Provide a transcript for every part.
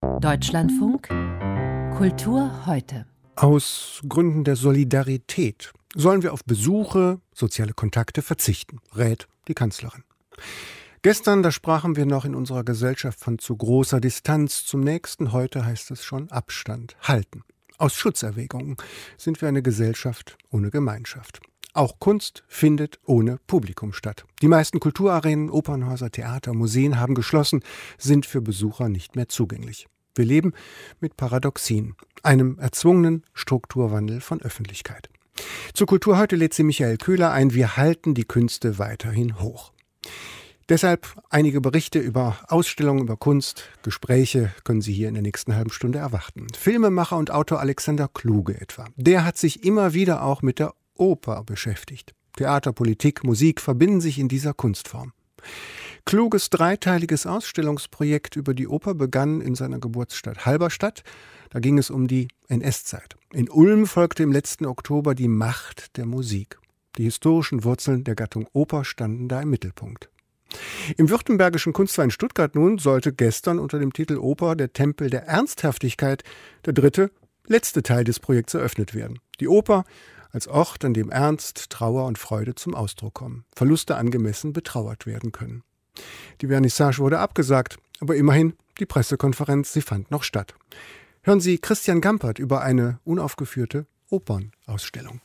Deutschlandfunk Kultur heute. Aus Gründen der Solidarität sollen wir auf Besuche, soziale Kontakte verzichten, rät die Kanzlerin. Gestern, da sprachen wir noch in unserer Gesellschaft von zu großer Distanz zum Nächsten. Heute heißt es schon Abstand halten. Aus Schutzerwägungen sind wir eine Gesellschaft ohne Gemeinschaft. Auch Kunst findet ohne Publikum statt. Die meisten Kulturarenen, Opernhäuser, Theater, Museen haben geschlossen, sind für Besucher nicht mehr zugänglich. Wir leben mit Paradoxien, einem erzwungenen Strukturwandel von Öffentlichkeit. Zur Kultur heute lädt sie Michael Köhler ein. Wir halten die Künste weiterhin hoch. Deshalb einige Berichte über Ausstellungen, über Kunst, Gespräche können Sie hier in der nächsten halben Stunde erwarten. Filmemacher und Autor Alexander Kluge etwa. Der hat sich immer wieder auch mit der Oper beschäftigt. Theater, Politik, Musik verbinden sich in dieser Kunstform. Kluges dreiteiliges Ausstellungsprojekt über die Oper begann in seiner Geburtsstadt Halberstadt. Da ging es um die NS-Zeit. In Ulm folgte im letzten Oktober die Macht der Musik. Die historischen Wurzeln der Gattung Oper standen da im Mittelpunkt. Im Württembergischen Kunstverein Stuttgart nun sollte gestern unter dem Titel Oper der Tempel der Ernsthaftigkeit der dritte, letzte Teil des Projekts eröffnet werden. Die Oper als Ort, an dem Ernst, Trauer und Freude zum Ausdruck kommen, Verluste angemessen betrauert werden können. Die Vernissage wurde abgesagt, aber immerhin die Pressekonferenz, sie fand noch statt. Hören Sie Christian Gampert über eine unaufgeführte Opernausstellung.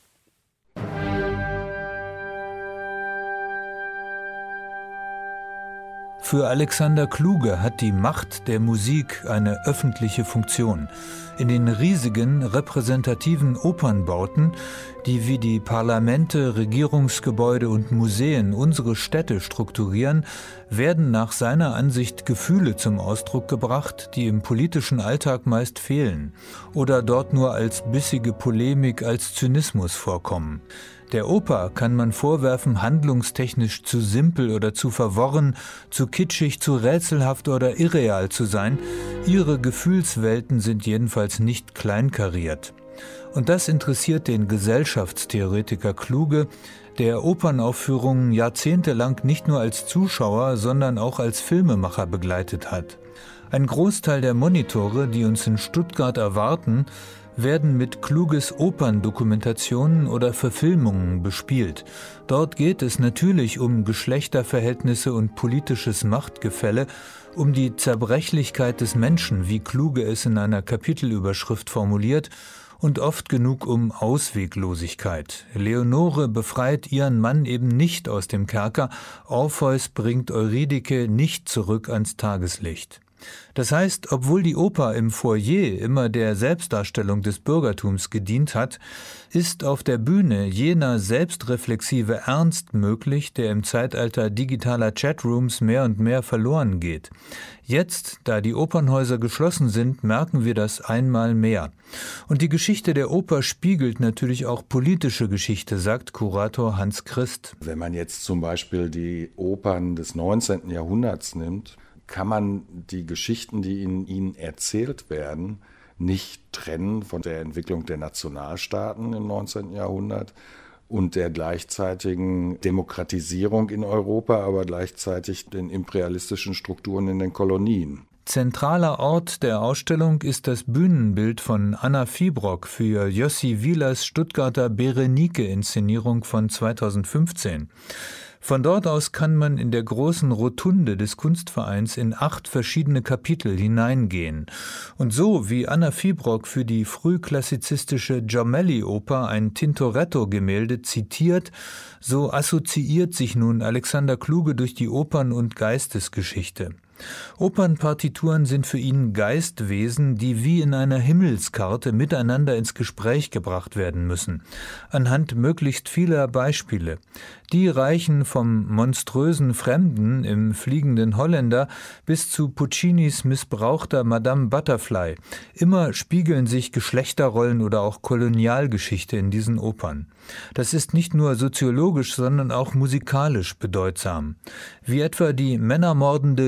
Für Alexander Kluge hat die Macht der Musik eine öffentliche Funktion. In den riesigen, repräsentativen Opernbauten, die wie die Parlamente, Regierungsgebäude und Museen unsere Städte strukturieren, werden nach seiner Ansicht Gefühle zum Ausdruck gebracht, die im politischen Alltag meist fehlen oder dort nur als bissige Polemik, als Zynismus vorkommen. Der Oper kann man vorwerfen, handlungstechnisch zu simpel oder zu verworren, zu kitschig, zu rätselhaft oder irreal zu sein. Ihre Gefühlswelten sind jedenfalls nicht kleinkariert. Und das interessiert den Gesellschaftstheoretiker Kluge, der Opernaufführungen jahrzehntelang nicht nur als Zuschauer, sondern auch als Filmemacher begleitet hat. Ein Großteil der Monitore, die uns in Stuttgart erwarten, werden mit Kluges Operndokumentationen oder Verfilmungen bespielt. Dort geht es natürlich um Geschlechterverhältnisse und politisches Machtgefälle, um die Zerbrechlichkeit des Menschen, wie Kluge es in einer Kapitelüberschrift formuliert, und oft genug um Ausweglosigkeit. Leonore befreit ihren Mann eben nicht aus dem Kerker, Orpheus bringt Eurydike nicht zurück ans Tageslicht. Das heißt, obwohl die Oper im Foyer immer der Selbstdarstellung des Bürgertums gedient hat, ist auf der Bühne jener selbstreflexive Ernst möglich, der im Zeitalter digitaler Chatrooms mehr und mehr verloren geht. Jetzt, da die Opernhäuser geschlossen sind, merken wir das einmal mehr. Und die Geschichte der Oper spiegelt natürlich auch politische Geschichte, sagt Kurator Hans Christ. Wenn man jetzt zum Beispiel die Opern des 19. Jahrhunderts nimmt, kann man die Geschichten, die in ihnen erzählt werden, nicht trennen von der Entwicklung der Nationalstaaten im 19. Jahrhundert und der gleichzeitigen Demokratisierung in Europa, aber gleichzeitig den imperialistischen Strukturen in den Kolonien. Zentraler Ort der Ausstellung ist das Bühnenbild von Anna Fiebrock für Jussi Wielers Stuttgarter Berenike-Inszenierung von 2015. Von dort aus kann man in der großen Rotunde des Kunstvereins in 8 verschiedene Kapitel hineingehen. Und so wie Anna Fiebrock für die frühklassizistische Gemelli-Oper ein Tintoretto-Gemälde zitiert, so assoziiert sich nun Alexander Kluge durch die Opern- und Geistesgeschichte. Opernpartituren sind für ihn Geistwesen, die wie in einer Himmelskarte miteinander ins Gespräch gebracht werden müssen. Anhand möglichst vieler Beispiele. Die reichen vom monströsen Fremden im Fliegenden Holländer bis zu Puccinis missbrauchter Madame Butterfly. Immer spiegeln sich Geschlechterrollen oder auch Kolonialgeschichte in diesen Opern. Das ist nicht nur soziologisch, sondern auch musikalisch bedeutsam. Wie etwa die männermordende Lulu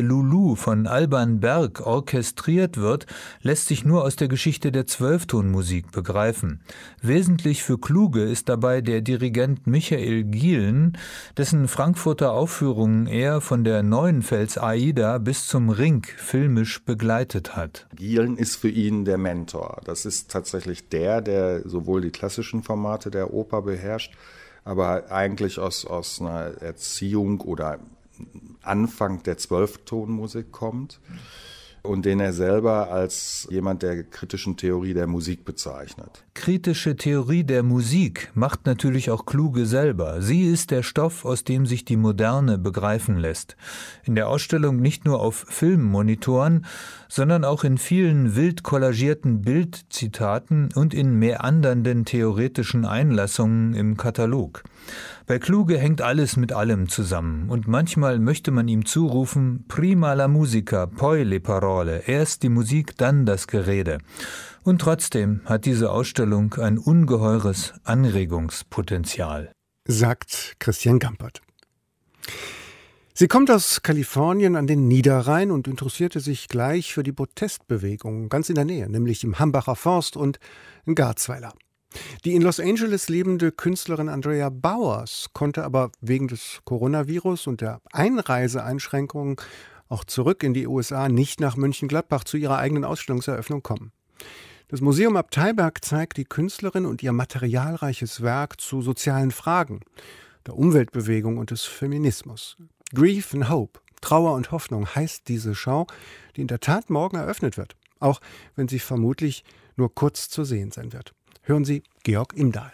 Du von Alban Berg orchestriert wird, lässt sich nur aus der Geschichte der Zwölftonmusik begreifen. Wesentlich für Kluge ist dabei der Dirigent Michael Gielen, dessen Frankfurter Aufführungen er von der Neuenfels Aida bis zum Ring filmisch begleitet hat. Gielen ist für ihn der Mentor. Das ist tatsächlich der sowohl die klassischen Formate der Oper beherrscht, aber eigentlich aus einer Erziehung oder Anfang der Zwölftonmusik kommt und den er selber als jemand der kritischen Theorie der Musik bezeichnet. Kritische Theorie der Musik macht natürlich auch Kluge selber. Sie ist der Stoff, aus dem sich die Moderne begreifen lässt. In der Ausstellung nicht nur auf Filmmonitoren, sondern auch in vielen wild kollagierten Bildzitaten und in meandernden theoretischen Einlassungen im Katalog. Bei Kluge hängt alles mit allem zusammen und manchmal möchte man ihm zurufen, prima la musica, poi le parole, erst die Musik, dann das Gerede. Und trotzdem hat diese Ausstellung ein ungeheures Anregungspotenzial, sagt Christian Gampert. Sie kommt aus Kalifornien an den Niederrhein und interessierte sich gleich für die Protestbewegung ganz in der Nähe, nämlich im Hambacher Forst und in Garzweiler. Die in Los Angeles lebende Künstlerin Andrea Bowers konnte aber wegen des Coronavirus und der Einreiseeinschränkungen auch zurück in die USA nicht nach Mönchengladbach zu ihrer eigenen Ausstellungseröffnung kommen. Das Museum Abteiberg zeigt die Künstlerin und ihr materialreiches Werk zu sozialen Fragen, der Umweltbewegung und des Feminismus. Grief and Hope, Trauer und Hoffnung heißt diese Schau, die in der Tat morgen eröffnet wird, auch wenn sie vermutlich nur kurz zu sehen sein wird. Hören Sie Georg Imdahl.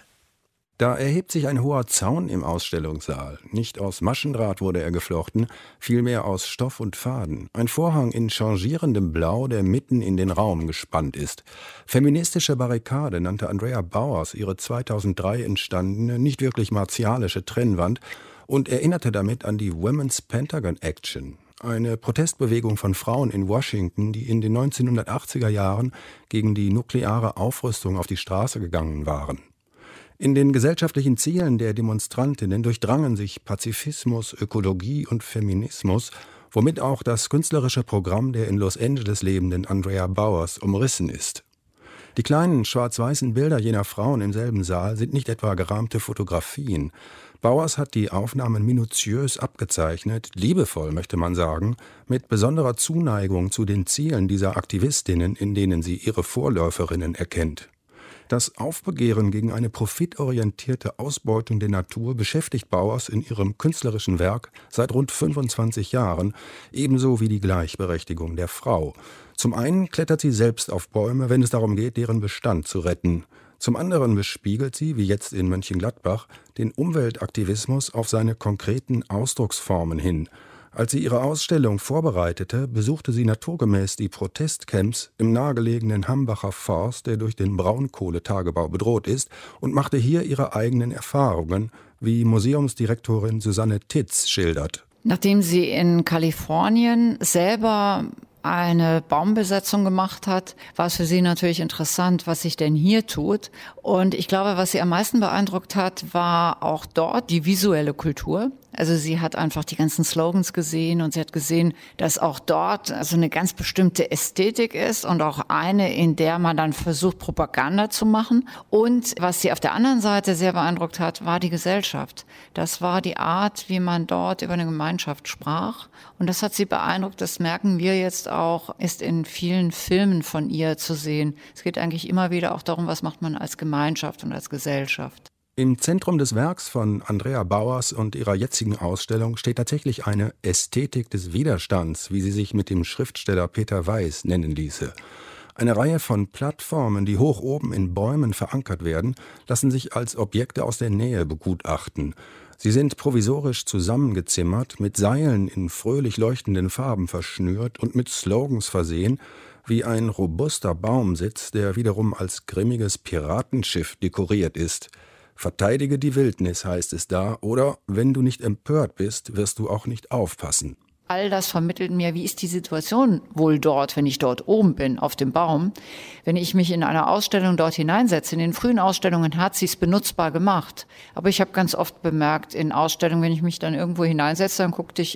Da erhebt sich ein hoher Zaun im Ausstellungssaal. Nicht aus Maschendraht wurde er geflochten, vielmehr aus Stoff und Faden. Ein Vorhang in changierendem Blau, der mitten in den Raum gespannt ist. Feministische Barrikade nannte Andrea Bowers ihre 2003 entstandene, nicht wirklich martialische Trennwand und erinnerte damit an die Women's Pentagon Action. Eine Protestbewegung von Frauen in Washington, die in den 1980er Jahren gegen die nukleare Aufrüstung auf die Straße gegangen waren. In den gesellschaftlichen Zielen der Demonstrantinnen durchdrangen sich Pazifismus, Ökologie und Feminismus, womit auch das künstlerische Programm der in Los Angeles lebenden Andrea Bowers umrissen ist. Die kleinen schwarz-weißen Bilder jener Frauen im selben Saal sind nicht etwa gerahmte Fotografien. Bowers hat die Aufnahmen minutiös abgezeichnet, liebevoll möchte man sagen, mit besonderer Zuneigung zu den Zielen dieser Aktivistinnen, in denen sie ihre Vorläuferinnen erkennt. Das Aufbegehren gegen eine profitorientierte Ausbeutung der Natur beschäftigt Bowers in ihrem künstlerischen Werk seit rund 25 Jahren, ebenso wie die Gleichberechtigung der Frau. Zum einen klettert sie selbst auf Bäume, wenn es darum geht, deren Bestand zu retten. Zum anderen bespiegelt sie, wie jetzt in Mönchengladbach, den Umweltaktivismus auf seine konkreten Ausdrucksformen hin. Als sie ihre Ausstellung vorbereitete, besuchte sie naturgemäß die Protestcamps im nahegelegenen Hambacher Forst, der durch den Braunkohletagebau bedroht ist, und machte hier ihre eigenen Erfahrungen, wie Museumsdirektorin Susanne Titz schildert. Nachdem sie in Kalifornien selber eine Baumbesetzung gemacht hat, war es für sie natürlich interessant, was sich denn hier tut. Und ich glaube, was sie am meisten beeindruckt hat, war auch dort die visuelle Kultur. Also sie hat einfach die ganzen Slogans gesehen und sie hat gesehen, dass auch dort also eine ganz bestimmte Ästhetik ist und auch eine, in der man dann versucht, Propaganda zu machen. Und was sie auf der anderen Seite sehr beeindruckt hat, war die Gesellschaft. Das war die Art, wie man dort über eine Gemeinschaft sprach. Und das hat sie beeindruckt, das merken wir jetzt auch, ist in vielen Filmen von ihr zu sehen. Es geht eigentlich immer wieder auch darum, was macht man als Gemeinschaft und als Gesellschaft. Im Zentrum des Werks von Andrea Bowers und ihrer jetzigen Ausstellung steht tatsächlich eine Ästhetik des Widerstands, wie sie sich mit dem Schriftsteller Peter Weiß nennen ließe. Eine Reihe von Plattformen, die hoch oben in Bäumen verankert werden, lassen sich als Objekte aus der Nähe begutachten. Sie sind provisorisch zusammengezimmert, mit Seilen in fröhlich leuchtenden Farben verschnürt und mit Slogans versehen, wie ein robuster Baumsitz, der wiederum als grimmiges Piratenschiff dekoriert ist. Verteidige die Wildnis, heißt es da, oder wenn du nicht empört bist, wirst du auch nicht aufpassen. All das vermittelt mir, wie ist die Situation wohl dort, wenn ich dort oben bin, auf dem Baum. Wenn ich mich in einer Ausstellung dort hineinsetze, in den frühen Ausstellungen hat sie es benutzbar gemacht. Aber ich habe ganz oft bemerkt, in Ausstellungen, wenn ich mich dann irgendwo hineinsetze, dann guckte ich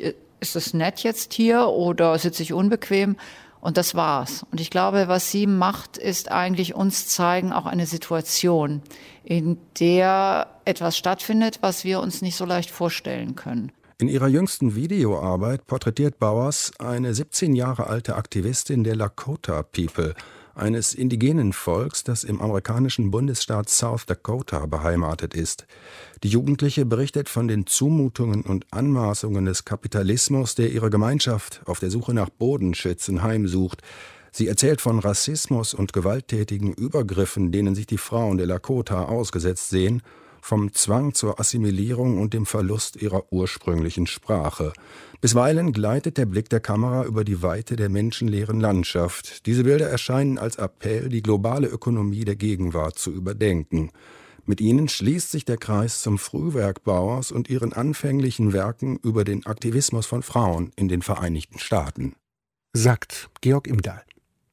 ist es nett jetzt hier oder sitze ich unbequem? Und das war's. Und ich glaube, was sie macht, ist eigentlich uns zeigen, auch eine Situation, in der etwas stattfindet, was wir uns nicht so leicht vorstellen können. In ihrer jüngsten Videoarbeit porträtiert Bowers eine 17 Jahre alte Aktivistin der Lakota People, eines indigenen Volks, das im amerikanischen Bundesstaat South Dakota beheimatet ist. Die Jugendliche berichtet von den Zumutungen und Anmaßungen des Kapitalismus, der ihre Gemeinschaft auf der Suche nach Bodenschätzen heimsucht. Sie erzählt von Rassismus und gewalttätigen Übergriffen, denen sich die Frauen der Lakota ausgesetzt sehen, vom Zwang zur Assimilierung und dem Verlust ihrer ursprünglichen Sprache. Bisweilen gleitet der Blick der Kamera über die Weite der menschenleeren Landschaft. Diese Bilder erscheinen als Appell, die globale Ökonomie der Gegenwart zu überdenken. Mit ihnen schließt sich der Kreis zum Frühwerk Bowers und ihren anfänglichen Werken über den Aktivismus von Frauen in den Vereinigten Staaten. Sagt Georg Imdahl.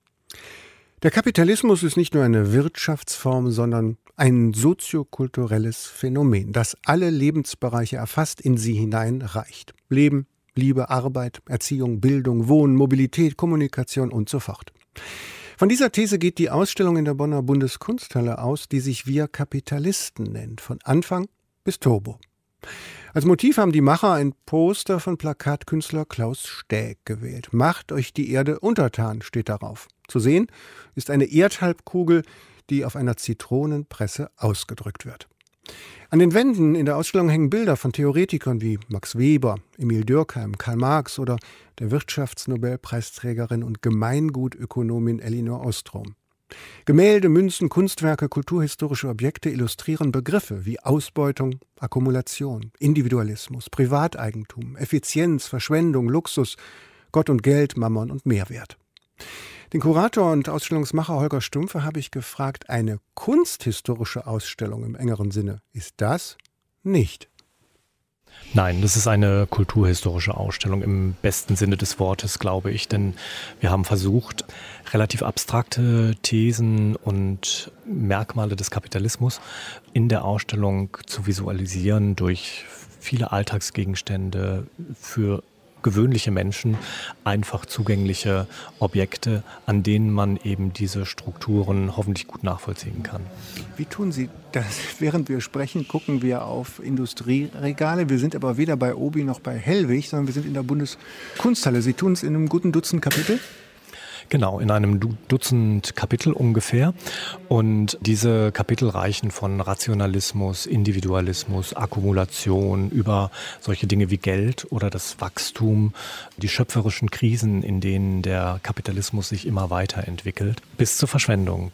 Der Kapitalismus ist nicht nur eine Wirtschaftsform, sondern ein soziokulturelles Phänomen, das alle Lebensbereiche erfasst, in sie hineinreicht. Leben, Liebe, Arbeit, Erziehung, Bildung, Wohnen, Mobilität, Kommunikation und so fort. Von dieser These geht die Ausstellung in der Bonner Bundeskunsthalle aus, die sich Wir Kapitalisten nennt, von Anfang bis Turbo. Als Motiv haben die Macher ein Poster von Plakatkünstler Klaus Stäg gewählt. Macht euch die Erde untertan, steht darauf. Zu sehen ist eine Erdhalbkugel, die auf einer Zitronenpresse ausgedrückt wird. An den Wänden in der Ausstellung hängen Bilder von Theoretikern wie Max Weber, Emil Durkheim, Karl Marx oder der Wirtschaftsnobelpreisträgerin und Gemeingutökonomin Elinor Ostrom. Gemälde, Münzen, Kunstwerke, kulturhistorische Objekte illustrieren Begriffe wie Ausbeutung, Akkumulation, Individualismus, Privateigentum, Effizienz, Verschwendung, Luxus, Gott und Geld, Mammon und Mehrwert. Den Kurator und Ausstellungsmacher Holger Stumpfe habe ich gefragt, eine kunsthistorische Ausstellung im engeren Sinne ist das nicht? Nein, das ist eine kulturhistorische Ausstellung im besten Sinne des Wortes, glaube ich. Denn wir haben versucht, relativ abstrakte Thesen und Merkmale des Kapitalismus in der Ausstellung zu visualisieren durch viele Alltagsgegenstände für gewöhnliche Menschen, einfach zugängliche Objekte, an denen man eben diese Strukturen hoffentlich gut nachvollziehen kann. Wie tun Sie das? Während wir sprechen, gucken wir auf Industrieregale. Wir sind aber weder bei Obi noch bei Hellwig, sondern wir sind in der Bundeskunsthalle. Sie tun es in einem guten Dutzend Kapitel? Genau, in einem Dutzend Kapitel ungefähr. Und diese Kapitel reichen von Rationalismus, Individualismus, Akkumulation über solche Dinge wie Geld oder das Wachstum, die schöpferischen Krisen, in denen der Kapitalismus sich immer weiterentwickelt, bis zur Verschwendung.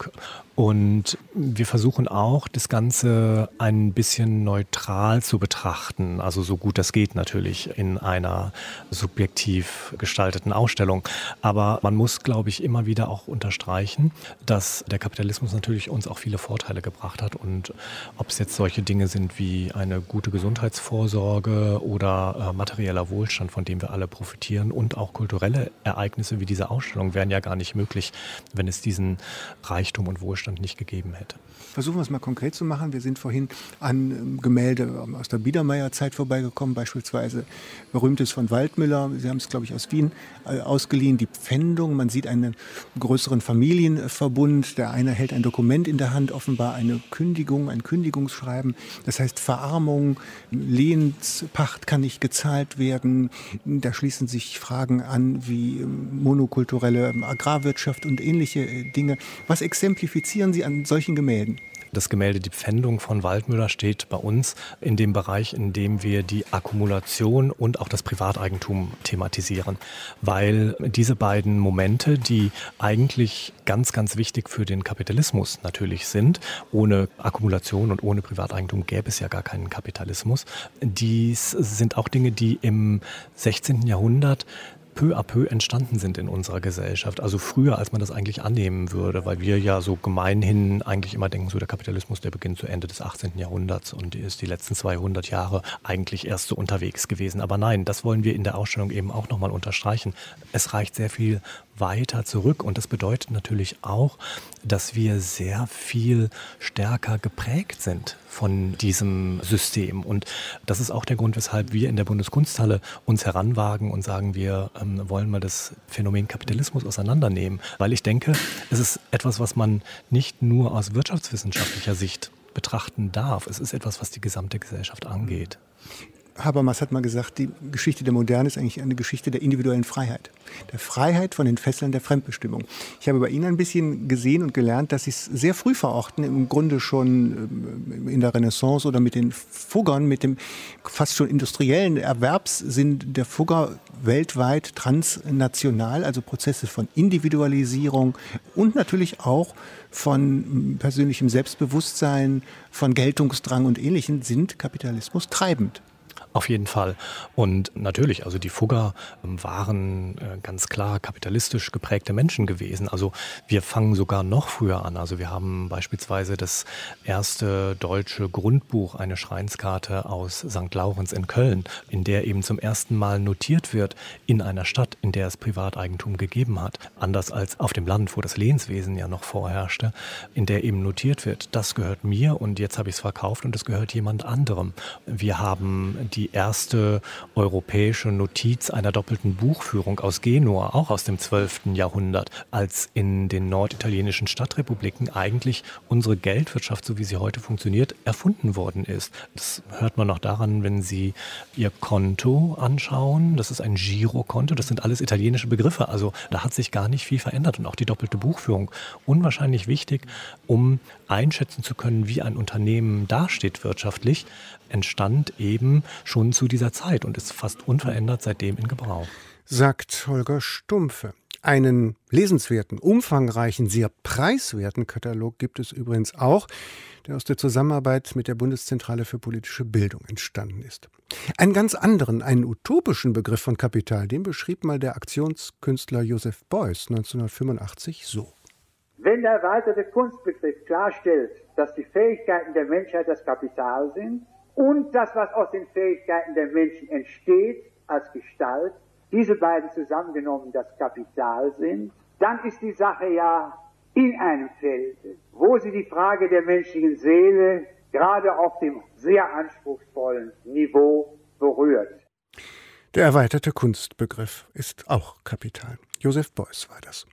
Und wir versuchen auch, das Ganze ein bisschen neutral zu betrachten, also so gut das geht natürlich in einer subjektiv gestalteten Ausstellung. Aber man muss, glaube ich, immer wieder auch unterstreichen, dass der Kapitalismus natürlich uns auch viele Vorteile gebracht hat. Und ob es jetzt solche Dinge sind wie eine gute Gesundheitsvorsorge oder materieller Wohlstand, von dem wir alle profitieren, und auch kulturelle Ereignisse wie diese Ausstellung wären ja gar nicht möglich, wenn es diesen Reichtum und Wohlstand nicht gegeben hätte. Versuchen wir es mal konkret zu machen. Wir sind vorhin an Gemälde aus der Biedermeierzeit vorbeigekommen, beispielsweise berühmtes von Waldmüller. Sie haben es, glaube ich, aus Wien ausgeliehen, die Pfändung. Man sieht einen größeren Familienverbund. Der eine hält ein Dokument in der Hand, offenbar eine Kündigung, ein Kündigungsschreiben. Das heißt Verarmung, Lehenspacht kann nicht gezahlt werden. Da schließen sich Fragen an wie monokulturelle Agrarwirtschaft und ähnliche Dinge. Was exemplifizieren Sie an solchen Gemälden? Das Gemälde Die Pfändung von Waldmüller steht bei uns in dem Bereich, in dem wir die Akkumulation und auch das Privateigentum thematisieren. Weil diese beiden Momente, die eigentlich ganz, ganz wichtig für den Kapitalismus natürlich sind, ohne Akkumulation und ohne Privateigentum gäbe es ja gar keinen Kapitalismus. Dies sind auch Dinge, die im 16. Jahrhundert peu à peu entstanden sind in unserer Gesellschaft. Also früher, als man das eigentlich annehmen würde, weil wir ja so gemeinhin eigentlich immer denken, so der Kapitalismus, der beginnt zu Ende des 18. Jahrhunderts und ist die letzten 200 Jahre eigentlich erst so unterwegs gewesen. Aber nein, das wollen wir in der Ausstellung eben auch nochmal unterstreichen. Es reicht sehr viel weiter zurück. Und das bedeutet natürlich auch, dass wir sehr viel stärker geprägt sind von diesem System. Und das ist auch der Grund, weshalb wir in der Bundeskunsthalle uns heranwagen und sagen, wir wollen mal das Phänomen Kapitalismus auseinandernehmen. Weil ich denke, es ist etwas, was man nicht nur aus wirtschaftswissenschaftlicher Sicht betrachten darf. Es ist etwas, was die gesamte Gesellschaft angeht. Habermas hat mal gesagt, die Geschichte der Moderne ist eigentlich eine Geschichte der individuellen Freiheit. Der Freiheit von den Fesseln der Fremdbestimmung. Ich habe bei Ihnen ein bisschen gesehen und gelernt, dass Sie es sehr früh verorten, im Grunde schon in der Renaissance oder mit den Fuggern, mit dem fast schon industriellen Erwerbssinn der Fugger weltweit transnational, also Prozesse von Individualisierung und natürlich auch von persönlichem Selbstbewusstsein, von Geltungsdrang und Ähnlichem sind Kapitalismus treibend. Auf jeden Fall. Und natürlich, also die Fugger waren ganz klar kapitalistisch geprägte Menschen gewesen. Also wir fangen sogar noch früher an. Also wir haben beispielsweise das erste deutsche Grundbuch, eine Schreinskarte aus St. Laurenz in Köln, in der eben zum ersten Mal notiert wird in einer Stadt, in der es Privateigentum gegeben hat. Anders als auf dem Land, wo das Lehenswesen ja noch vorherrschte, in der eben notiert wird, das gehört mir und jetzt habe ich es verkauft und das gehört jemand anderem. Wir haben die erste europäische Notiz einer doppelten Buchführung aus Genua, auch aus dem 12. Jahrhundert, als in den norditalienischen Stadtrepubliken eigentlich unsere Geldwirtschaft, so wie sie heute funktioniert, erfunden worden ist. Das hört man noch daran, wenn Sie Ihr Konto anschauen. Das ist ein Girokonto, das sind alles italienische Begriffe. Also da hat sich gar nicht viel verändert und auch die doppelte Buchführung. Unwahrscheinlich wichtig, um einschätzen zu können, wie ein Unternehmen dasteht wirtschaftlich, entstand eben schon zu dieser Zeit und ist fast unverändert seitdem in Gebrauch. Sagt Holger Stumpfe. Einen lesenswerten, umfangreichen, sehr preiswerten Katalog gibt es übrigens auch, der aus der Zusammenarbeit mit der Bundeszentrale für politische Bildung entstanden ist. Einen ganz anderen, einen utopischen Begriff von Kapital, den beschrieb mal der Aktionskünstler Joseph Beuys 1985 so. Wenn der erweiterte Kunstbegriff klarstellt, dass die Fähigkeiten der Menschheit das Kapital sind und das, was aus den Fähigkeiten der Menschen entsteht als Gestalt, diese beiden zusammengenommen das Kapital sind, dann ist die Sache ja in einem Feld, wo sie die Frage der menschlichen Seele gerade auf dem sehr anspruchsvollen Niveau berührt. Der erweiterte Kunstbegriff ist auch Kapital. Joseph Beuys war das.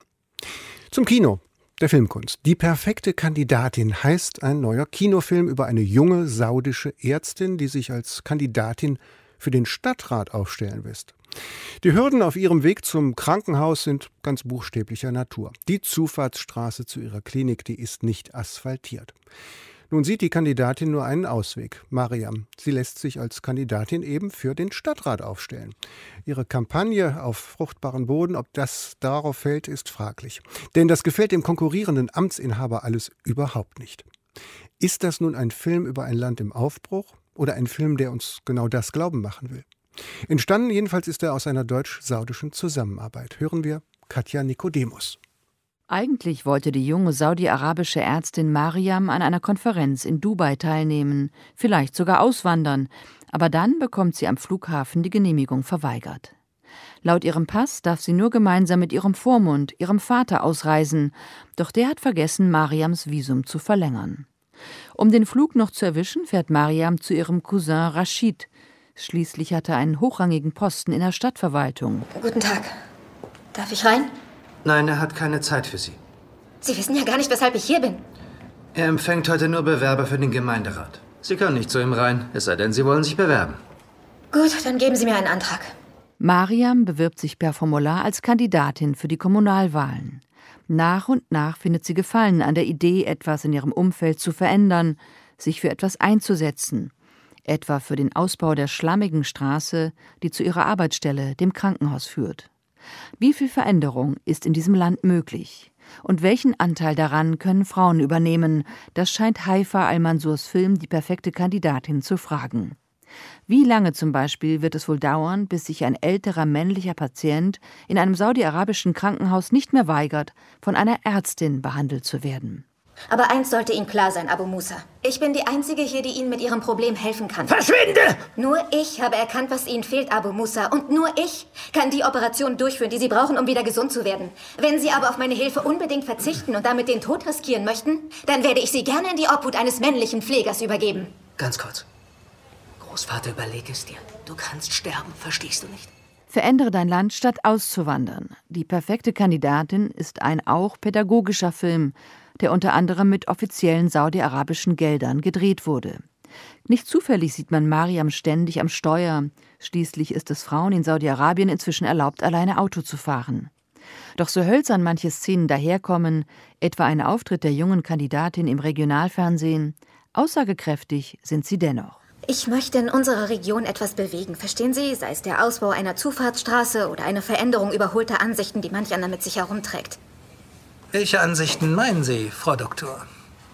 Zum Kino. Der Filmkunst. Die perfekte Kandidatin heißt ein neuer Kinofilm über eine junge saudische Ärztin, die sich als Kandidatin für den Stadtrat aufstellen lässt. Die Hürden auf ihrem Weg zum Krankenhaus sind ganz buchstäblicher Natur. Die Zufahrtsstraße zu ihrer Klinik, die ist nicht asphaltiert. Nun sieht die Kandidatin nur einen Ausweg. Mariam, sie lässt sich als Kandidatin eben für den Stadtrat aufstellen. Ihre Kampagne auf fruchtbaren Boden, ob das darauf fällt, ist fraglich. Denn das gefällt dem konkurrierenden Amtsinhaber alles überhaupt nicht. Ist das nun ein Film über ein Land im Aufbruch oder ein Film, der uns genau das glauben machen will? Entstanden jedenfalls ist er aus einer deutsch-saudischen Zusammenarbeit. Hören wir Katja Nikodemus. Eigentlich wollte die junge saudi-arabische Ärztin Mariam an einer Konferenz in Dubai teilnehmen, vielleicht sogar auswandern, aber dann bekommt sie am Flughafen die Genehmigung verweigert. Laut ihrem Pass darf sie nur gemeinsam mit ihrem Vormund, ihrem Vater, ausreisen, doch der hat vergessen, Mariams Visum zu verlängern. Um den Flug noch zu erwischen, fährt Mariam zu ihrem Cousin Rashid. Schließlich hat er einen hochrangigen Posten in der Stadtverwaltung. Guten Tag. Darf ich rein? Nein, er hat keine Zeit für Sie. Sie wissen ja gar nicht, weshalb ich hier bin. Er empfängt heute nur Bewerber für den Gemeinderat. Sie können nicht zu ihm rein, es sei denn, Sie wollen sich bewerben. Gut, dann geben Sie mir einen Antrag. Mariam bewirbt sich per Formular als Kandidatin für die Kommunalwahlen. Nach und nach findet sie Gefallen an der Idee, etwas in ihrem Umfeld zu verändern, sich für etwas einzusetzen. Etwa für den Ausbau der schlammigen Straße, die zu ihrer Arbeitsstelle, dem Krankenhaus, führt. Wie viel Veränderung ist in diesem Land möglich? Und welchen Anteil daran können Frauen übernehmen? Das scheint Haifa Al-Mansurs Film Die perfekte Kandidatin zu fragen. Wie lange zum Beispiel wird es wohl dauern, bis sich ein älterer männlicher Patient in einem saudi-arabischen Krankenhaus nicht mehr weigert, von einer Ärztin behandelt zu werden? Aber eins sollte Ihnen klar sein, Abu Musa. Ich bin die Einzige hier, die Ihnen mit Ihrem Problem helfen kann. Verschwinde! Nur ich habe erkannt, was Ihnen fehlt, Abu Musa. Und nur ich kann die Operation durchführen, die Sie brauchen, um wieder gesund zu werden. Wenn Sie aber auf meine Hilfe unbedingt verzichten und damit den Tod riskieren möchten, dann werde ich Sie gerne in die Obhut eines männlichen Pflegers übergeben. Ganz kurz. Großvater, überleg es dir. Du kannst sterben, verstehst du nicht? Verändere dein Land, statt auszuwandern. Die perfekte Kandidatin ist ein auch pädagogischer Film, der unter anderem mit offiziellen saudi-arabischen Geldern gedreht wurde. Nicht zufällig sieht man Mariam ständig am Steuer. Schließlich ist es Frauen in Saudi-Arabien inzwischen erlaubt, alleine Auto zu fahren. Doch so hölzern manche Szenen daherkommen, etwa ein Auftritt der jungen Kandidatin im Regionalfernsehen, aussagekräftig sind sie dennoch. Ich möchte in unserer Region etwas bewegen, verstehen Sie? Sei es der Ausbau einer Zufahrtsstraße oder eine Veränderung überholter Ansichten, die manch einer mit sich herumträgt. Welche Ansichten meinen Sie, Frau Doktor?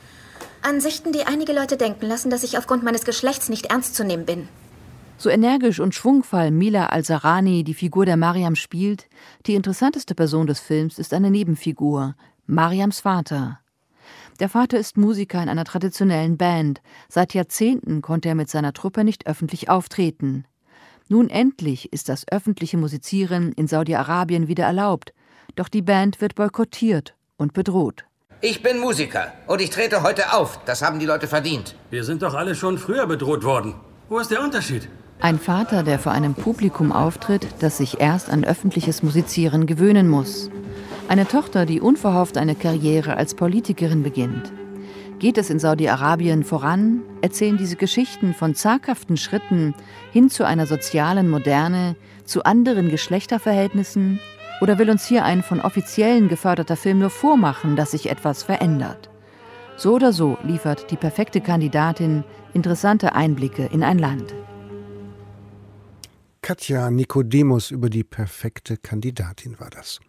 Ansichten, die einige Leute denken lassen, dass ich aufgrund meines Geschlechts nicht ernst zu nehmen bin. So energisch und schwungvoll Mila Al-Sarani die Figur der Mariam spielt, die interessanteste Person des Films ist eine Nebenfigur, Mariams Vater. Der Vater ist Musiker in einer traditionellen Band. Seit Jahrzehnten konnte er mit seiner Truppe nicht öffentlich auftreten. Nun endlich ist das öffentliche Musizieren in Saudi-Arabien wieder erlaubt. Doch die Band wird boykottiert und bedroht. Ich bin Musiker und ich trete heute auf. Das haben die Leute verdient. Wir sind doch alle schon früher bedroht worden. Wo ist der Unterschied? Ein Vater, der vor einem Publikum auftritt, das sich erst an öffentliches Musizieren gewöhnen muss. Eine Tochter, die unverhofft eine Karriere als Politikerin beginnt. Geht es in Saudi-Arabien voran, erzählen diese Geschichten von zaghaften Schritten hin zu einer sozialen Moderne, zu anderen Geschlechterverhältnissen? Oder will uns hier ein von Offiziellen geförderter Film nur vormachen, dass sich etwas verändert? So oder so liefert die perfekte Kandidatin interessante Einblicke in ein Land. Katja Nikodemus über die perfekte Kandidatin war das.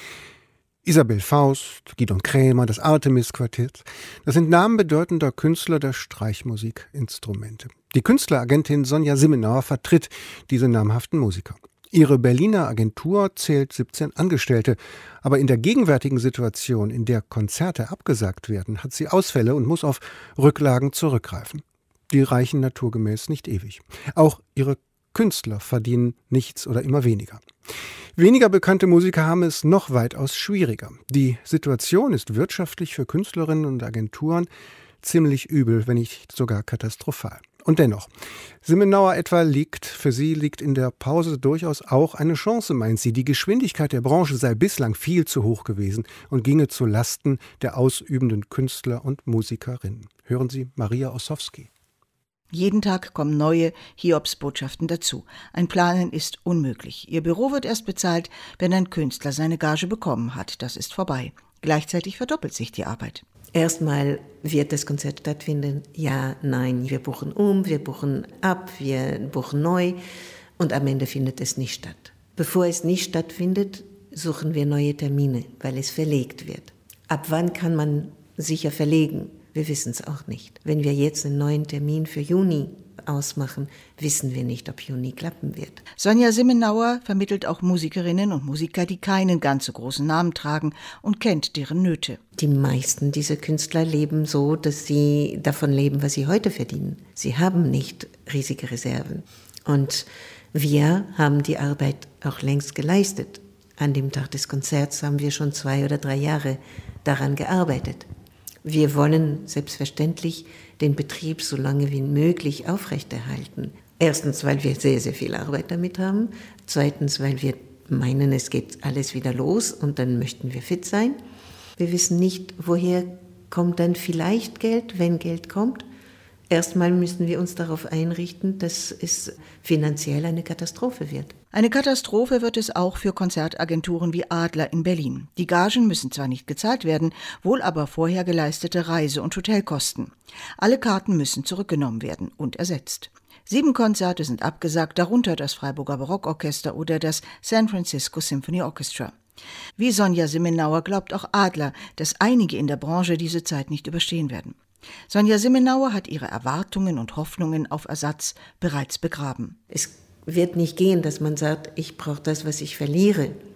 Isabel Faust, Gidon Krämer, das Artemis-Quartett, das sind Namen bedeutender Künstler der Streichmusikinstrumente. Die Künstleragentin Sonja Simmenauer vertritt diese namhaften Musiker. Ihre Berliner Agentur zählt 17 Angestellte, aber in der gegenwärtigen Situation, in der Konzerte abgesagt werden, hat sie Ausfälle und muss auf Rücklagen zurückgreifen. Die reichen naturgemäß nicht ewig. Auch ihre Künstler verdienen nichts oder immer weniger. Weniger bekannte Musiker haben es noch weitaus schwieriger. Die Situation ist wirtschaftlich für Künstlerinnen und Agenturen ziemlich übel, wenn nicht sogar katastrophal. Und dennoch, Simmenauer etwa für sie liegt in der Pause durchaus auch eine Chance, meint sie. Die Geschwindigkeit der Branche sei bislang viel zu hoch gewesen und ginge zu Lasten der ausübenden Künstler und Musikerinnen. Hören Sie Maria Ossowski. Jeden Tag kommen neue Hiobsbotschaften dazu. Ein Planen ist unmöglich. Ihr Büro wird erst bezahlt, wenn ein Künstler seine Gage bekommen hat. Das ist vorbei. Gleichzeitig verdoppelt sich die Arbeit. Erstmal wird das Konzert stattfinden. Ja, nein, wir buchen um, wir buchen ab, wir buchen neu und am Ende findet es nicht statt. Bevor es nicht stattfindet, suchen wir neue Termine, weil es verlegt wird. Ab wann kann man sicher verlegen? Wir wissen es auch nicht. Wenn wir jetzt einen neuen Termin für Juni ausmachen, wissen wir nicht, ob Juni klappen wird. Sonja Simmenauer vermittelt auch Musikerinnen und Musiker, die keinen ganz so großen Namen tragen und kennt deren Nöte. Die meisten dieser Künstler leben so, dass sie davon leben, was sie heute verdienen. Sie haben nicht riesige Reserven. Und wir haben die Arbeit auch längst geleistet. An dem Tag des Konzerts haben wir schon 2 oder 3 Jahre daran gearbeitet. Wir wollen selbstverständlich den Betrieb so lange wie möglich aufrechterhalten. Erstens, weil wir sehr, sehr viel Arbeit damit haben. Zweitens, weil wir meinen, es geht alles wieder los und dann möchten wir fit sein. Wir wissen nicht, woher kommt dann vielleicht Geld, wenn Geld kommt. Erstmal müssen wir uns darauf einrichten, dass es finanziell eine Katastrophe wird. Eine Katastrophe wird es auch für Konzertagenturen wie Adler in Berlin. Die Gagen müssen zwar nicht gezahlt werden, wohl aber vorher geleistete Reise- und Hotelkosten. Alle Karten müssen zurückgenommen werden und ersetzt. 7 Konzerte sind abgesagt, darunter das Freiburger Barockorchester oder das San Francisco Symphony Orchestra. Wie Sonja Simmenauer glaubt auch Adler, dass einige in der Branche diese Zeit nicht überstehen werden. Sonja Simmenauer hat ihre Erwartungen und Hoffnungen auf Ersatz bereits begraben. Es wird nicht gehen, dass man sagt, ich brauche das, was ich verliere,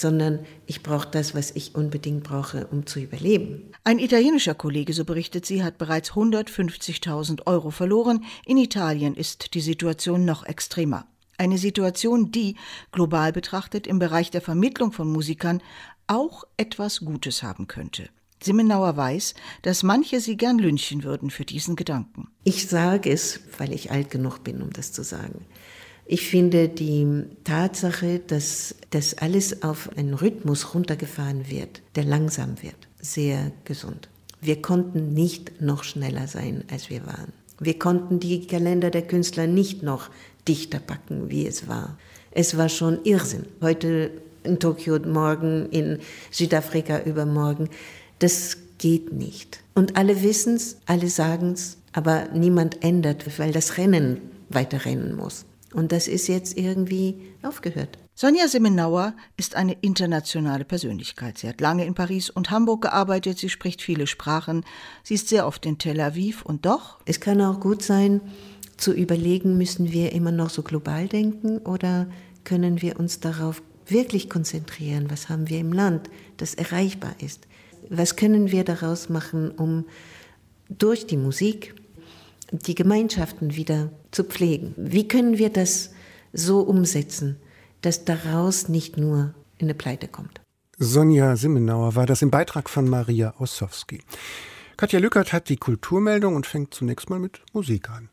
sondern ich brauche das, was ich unbedingt brauche, um zu überleben. Ein italienischer Kollege, so berichtet sie, hat bereits 150.000 € verloren. In Italien ist die Situation noch extremer. Eine Situation, die, global betrachtet, im Bereich der Vermittlung von Musikern auch etwas Gutes haben könnte. Simmenauer weiß, dass manche sie gern lynchen würden für diesen Gedanken. Ich sage es, weil ich alt genug bin, um das zu sagen. Ich finde die Tatsache, dass das alles auf einen Rhythmus runtergefahren wird, der langsam wird, sehr gesund. Wir konnten nicht noch schneller sein, als wir waren. Wir konnten die Kalender der Künstler nicht noch dichter packen, wie es war. Es war schon Irrsinn. Heute in Tokio, morgen in Südafrika, übermorgen. Das geht nicht. Und alle wissen es, alle sagen es, aber niemand ändert, weil das Rennen weiterrennen muss. Und das ist jetzt irgendwie aufgehört. Sonja Simmenauer ist eine internationale Persönlichkeit. Sie hat lange in Paris und Hamburg gearbeitet, sie spricht viele Sprachen, sie ist sehr oft in Tel Aviv und doch... Es kann auch gut sein, zu überlegen, müssen wir immer noch so global denken oder können wir uns darauf wirklich konzentrieren, was haben wir im Land, das erreichbar ist. Was können wir daraus machen, um durch die Musik die Gemeinschaften wieder zu pflegen? Wie können wir das so umsetzen, dass daraus nicht nur eine Pleite kommt? Sonja Simmenauer war das im Beitrag von Maria Ossowski. Katja Lückert hat die Kulturmeldung und fängt zunächst mal mit Musik an.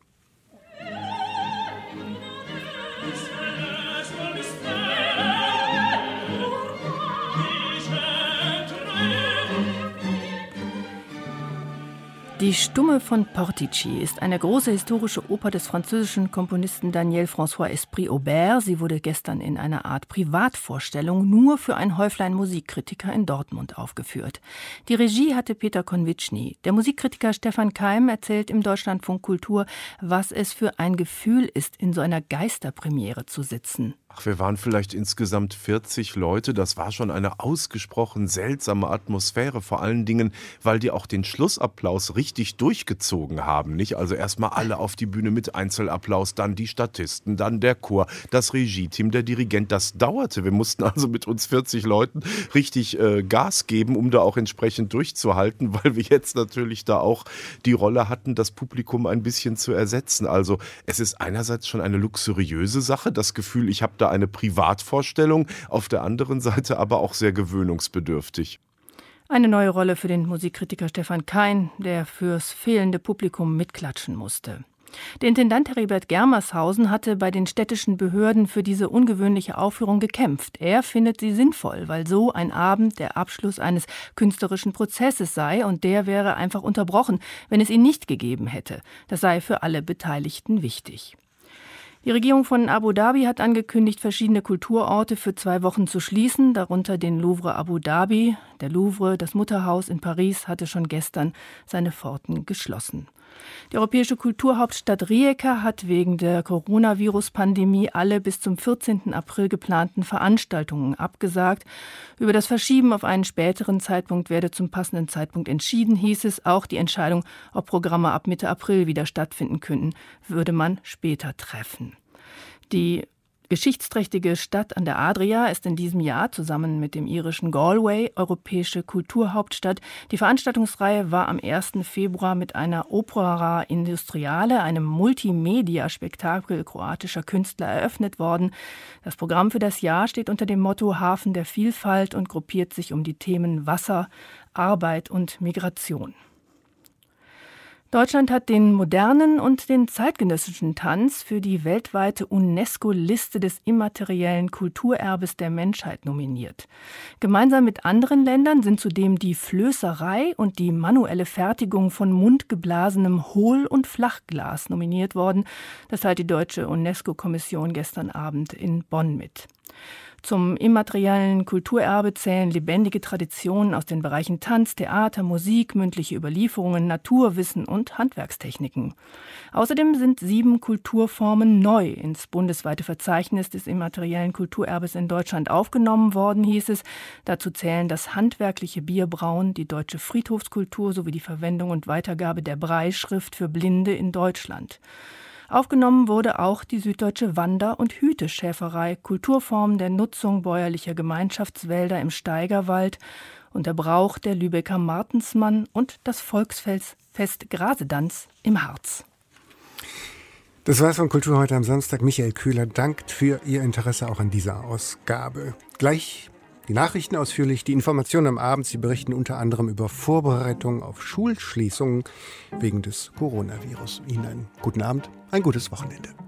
Die Stumme von Portici ist eine große historische Oper des französischen Komponisten Daniel François Esprit-Aubert. Sie wurde gestern in einer Art Privatvorstellung nur für ein Häuflein Musikkritiker in Dortmund aufgeführt. Die Regie hatte Peter Konwitschny. Der Musikkritiker Stefan Keim erzählt im Deutschlandfunk Kultur, was es für ein Gefühl ist, in so einer Geisterpremiere zu sitzen. Ach, wir waren vielleicht insgesamt 40 Leute. Das war schon eine ausgesprochen seltsame Atmosphäre, vor allen Dingen, weil die auch den Schlussapplaus richtig durchgezogen haben, nicht? Also erstmal alle auf die Bühne mit Einzelapplaus, dann die Statisten, dann der Chor, das Regie-Team, der Dirigent. Das dauerte. Wir mussten also mit uns 40 Leuten richtig Gas geben, um da auch entsprechend durchzuhalten, weil wir jetzt natürlich da auch die Rolle hatten, das Publikum ein bisschen zu ersetzen. Also es ist einerseits schon eine luxuriöse Sache, das Gefühl, ich habe da eine Privatvorstellung, auf der anderen Seite aber auch sehr gewöhnungsbedürftig. Eine neue Rolle für den Musikkritiker Stefan Keim, der fürs fehlende Publikum mitklatschen musste. Der Intendant Heribert Germershausen hatte bei den städtischen Behörden für diese ungewöhnliche Aufführung gekämpft. Er findet sie sinnvoll, weil so ein Abend der Abschluss eines künstlerischen Prozesses sei und der wäre einfach unterbrochen, wenn es ihn nicht gegeben hätte. Das sei für alle Beteiligten wichtig. Die Regierung von Abu Dhabi hat angekündigt, verschiedene Kulturorte für 2 Wochen zu schließen, darunter den Louvre Abu Dhabi. Der Louvre, das Mutterhaus in Paris, hatte schon gestern seine Pforten geschlossen. Die europäische Kulturhauptstadt Rijeka hat wegen der Coronavirus-Pandemie alle bis zum 14. April geplanten Veranstaltungen abgesagt. Über das Verschieben auf einen späteren Zeitpunkt werde zum passenden Zeitpunkt entschieden, hieß es. Auch die Entscheidung, ob Programme ab Mitte April wieder stattfinden könnten, würde man später treffen. Die geschichtsträchtige Stadt an der Adria ist in diesem Jahr zusammen mit dem irischen Galway europäische Kulturhauptstadt. Die Veranstaltungsreihe war am 1. Februar mit einer Opera Industriale, einem Multimedia-Spektakel kroatischer Künstler, eröffnet worden. Das Programm für das Jahr steht unter dem Motto Hafen der Vielfalt und gruppiert sich um die Themen Wasser, Arbeit und Migration. Deutschland hat den modernen und den zeitgenössischen Tanz für die weltweite UNESCO-Liste des immateriellen Kulturerbes der Menschheit nominiert. Gemeinsam mit anderen Ländern sind zudem die Flößerei und die manuelle Fertigung von mundgeblasenem Hohl- und Flachglas nominiert worden. Das teilt die deutsche UNESCO-Kommission gestern Abend in Bonn mit. Zum immateriellen Kulturerbe zählen lebendige Traditionen aus den Bereichen Tanz, Theater, Musik, mündliche Überlieferungen, Naturwissen und Handwerkstechniken. Außerdem sind 7 Kulturformen neu ins bundesweite Verzeichnis des immateriellen Kulturerbes in Deutschland aufgenommen worden, hieß es. Dazu zählen das handwerkliche Bierbrauen, die deutsche Friedhofskultur sowie die Verwendung und Weitergabe der Brailleschrift für Blinde in Deutschland. Aufgenommen wurde auch die süddeutsche Wander- und Hüteschäferei, Kulturform der Nutzung bäuerlicher Gemeinschaftswälder im Steigerwald und der Brauch der Lübecker Martensmann und das Volksfest Grasedanz im Harz. Das war's von Kultur heute am Samstag. Michael Köhler dankt für Ihr Interesse auch an dieser Ausgabe. Gleich die Nachrichten ausführlich, die Informationen am Abend. Sie berichten unter anderem über Vorbereitungen auf Schulschließungen wegen des Coronavirus. Ihnen einen guten Abend, ein gutes Wochenende.